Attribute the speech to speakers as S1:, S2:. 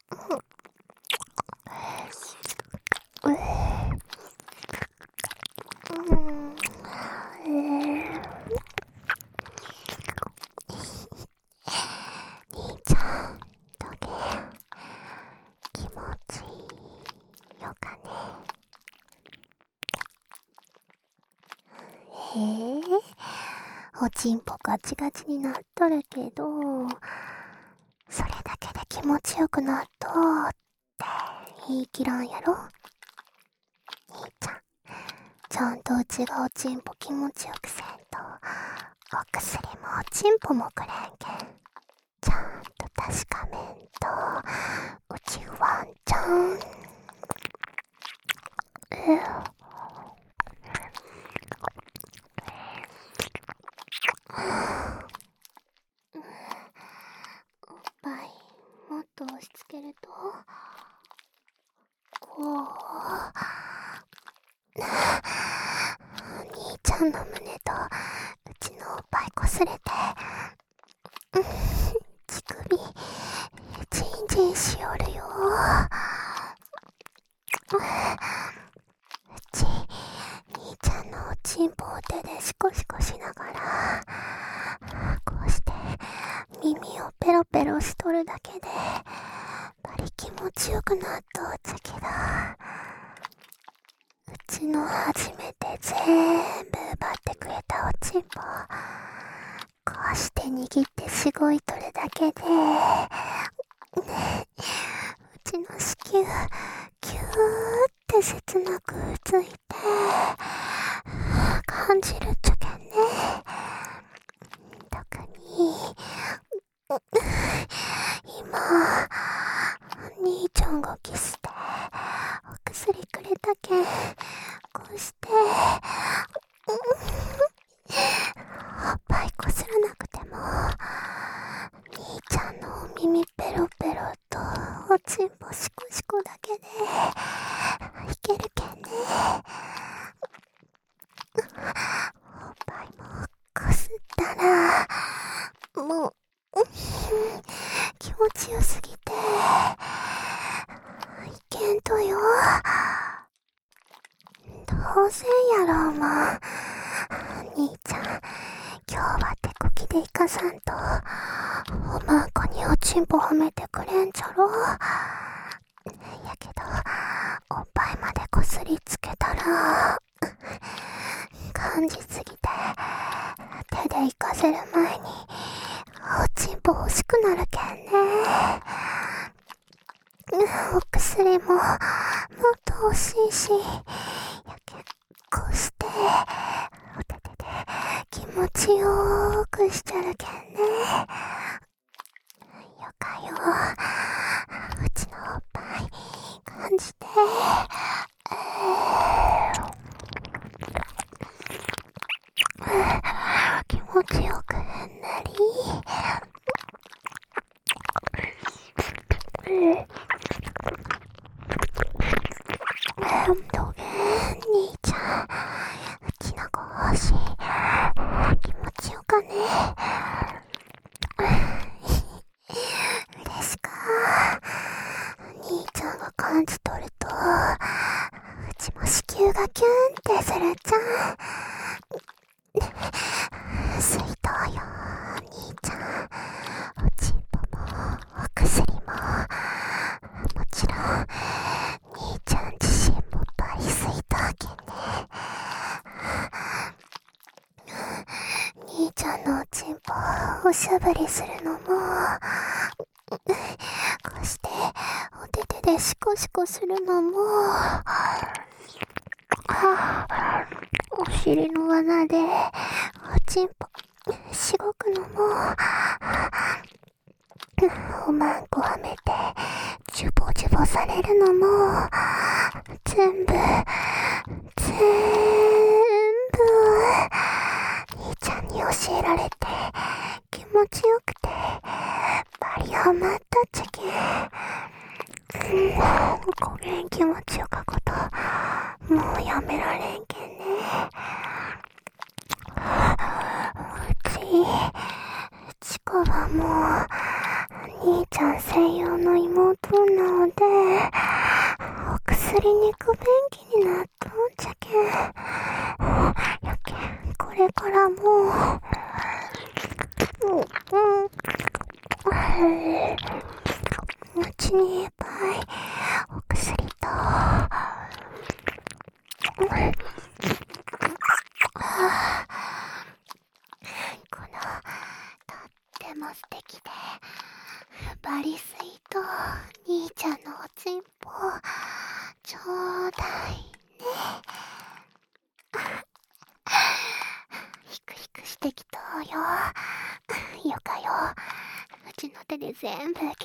S1: 兄ちゃん、どげ気持ちいいよかね。おちんぽガチガチになっとるけど、それだけで気持ちよくなっとって言い切らんやろ。兄ちゃん、ちゃんとうちがおちんぽ気持ちよくせんと、お薬もおちんぽもくれんけん。ちゃんと確かめんと、うちワンちゃん。おっぱいもっと押し付けると、こう兄ちゃんの胸とうちのおっぱいこすれて、乳首チンチンしよるよ。うち兄ちゃんのおちんぽを手でシコシコしながら、こうして耳をペロペロしとるだけでバリ気持ちよくなっとうちゃけど、うちの初めて全部奪ってくれたおちんぽ、こうして握ってしごいとるだけで、うちの子宮キューって切なくついて感じるっちゃけんね。特に今兄ちゃんがキスでお薬くれたけん、こうしておっぱいこすらなくても兄ちゃんのお耳ペロペロとおちんぽシコシコだけでいけるけんね。おっぱいもこすったらもう気持ちよすぎていけんとよ。どうせやろうも兄ちゃん、今日は手こきでいかさんとおまんこにおちんぽ褒めてくれんじゃろ。やけどおっぱいまでこすりつけたら感じすぎて手でいかせる前におちんぽ欲しくなるけんね。お薬ももっと欲しいし、やけこうしてお手手で気持ちよーくしちゃるけんね。よかよ、うちのおっぱい感じて。気持ちよくなり、どげ兄ちゃん、うちの子欲しい、気持ちよかね。嬉しか。兄ちゃんが感じ取るとうちも子宮がキュンってするじゃん。水筒よ兄ちゃん、おちんぽもお薬ももちろん兄ちゃん自身もバリ水筒けんね。兄ちゃんのおちんぽおしゃぶりするのもこうしてお手手でシコシコするのも、お尻の穴でおちんぽしごくのも、おまんこはめてジュボジュボされるのも、全部兄ちゃんに教えられて気持ちよくてバリハマったっちゃけん。ごめん、気持ちよかこともうやめられんけんね。うちこはもう兄ちゃん専用の妹とので、お薬に行く便器になっとんじゃけん。やけん、これからも、うちにいっぱいお薬と、この、とっても素敵で、バリスイート兄ちゃんのおちんぽ、ちょうだいね。ひくひくしてきとうよ。よかよ。うちの手で全部